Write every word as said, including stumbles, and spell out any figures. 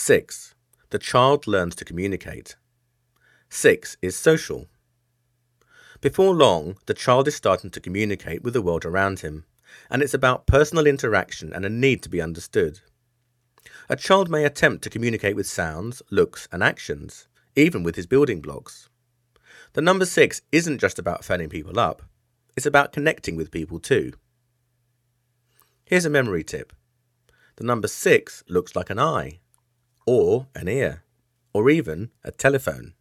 Six, the child learns to communicate. Six is social. Before long, the child is starting to communicate with the world around him, and it's about personal interaction and a need to be understood. A child may attempt to communicate with sounds, looks, and actions, even with his building blocks. The number six isn't just about fanning people up, it's about connecting with people too. Here's a memory tip. The number six looks like an eye, or an ear, or even a telephone.